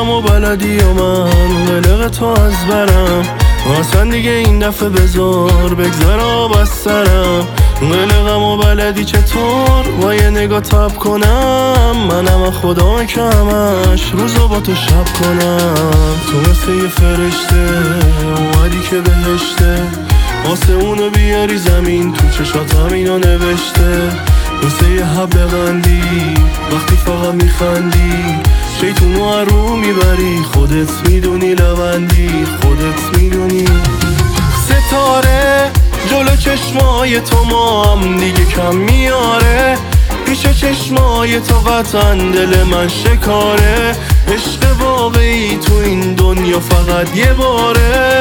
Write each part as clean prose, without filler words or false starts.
غم و بلدی و من قلق تو از برم، اصلا دیگه این دفعه بذار بگذر آب از سرم. قلقم و بلدی چطور با یه نگاه تب کنم، منم خدا که همش روزو با تو شب کنم. تو مثل یه فرشته اومدی که بهشته، واسه اونو بیاری زمین تو چشاتم اینو نوشته. مثل یه حب قندی وقتی فقط میخندی، شیطونو رو میبری خودت میدونی، لبندی خودت میدونی. ستاره جلو چشمای تو مام دیگه کم میاره، پیش چشمای تو قطعا دل من شکاره. عشق واقعی تو این دنیا فقط یه باره.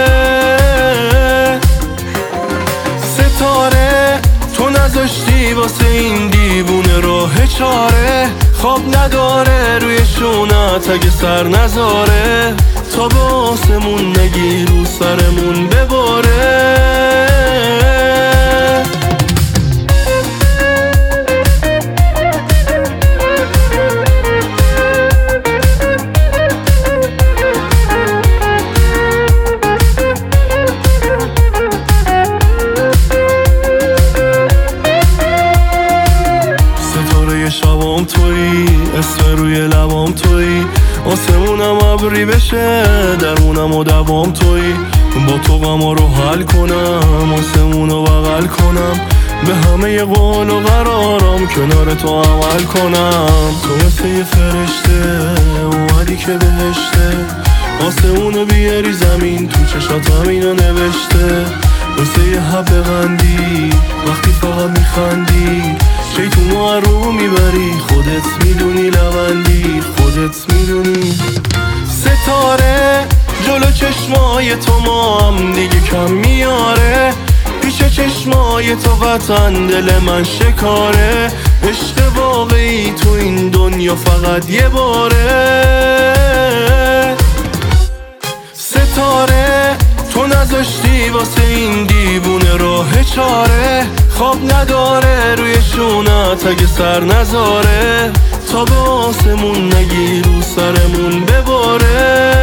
ستاره تو نذاشتی واسه این دیوونه راه چاره، خواب نداره روی شونت اگه سر نذاره، تا به آسمون نگی رو سرمون بباره. شبام تویی، اسم روی لبام تویی، آسمونم ابری بشه درمونم و دوام تویی. با تو غما رو حل کنم، آسمونو بغل کنم، به همه ی قول و قرارم کنار تو عمل کنم. تو مثل یه فرشته اومدی که بهشته، آسمونو بیاری زمین تو چشاتم اینو نوشته. مثل یه حب قندی وقتی فقط میخندی، شیطونو رو میبری خودت میدونی، لبندی خودت میدونی. ستاره جلو چشمای تو مام دیگه کم میاره، پیش چشمای تو قطعا دل من شکاره. عشق واقعی تو این دنیا فقط یه باره. ستاره تو نذاشتی واسه این دیوونه راه چاره، خواب نداره روی شونت اگه سر نذاره، تا به آسمون نگی رو سرمون بباره.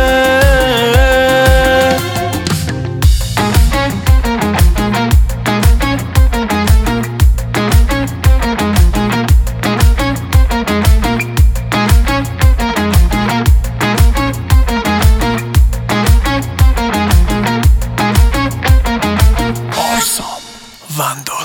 Vando.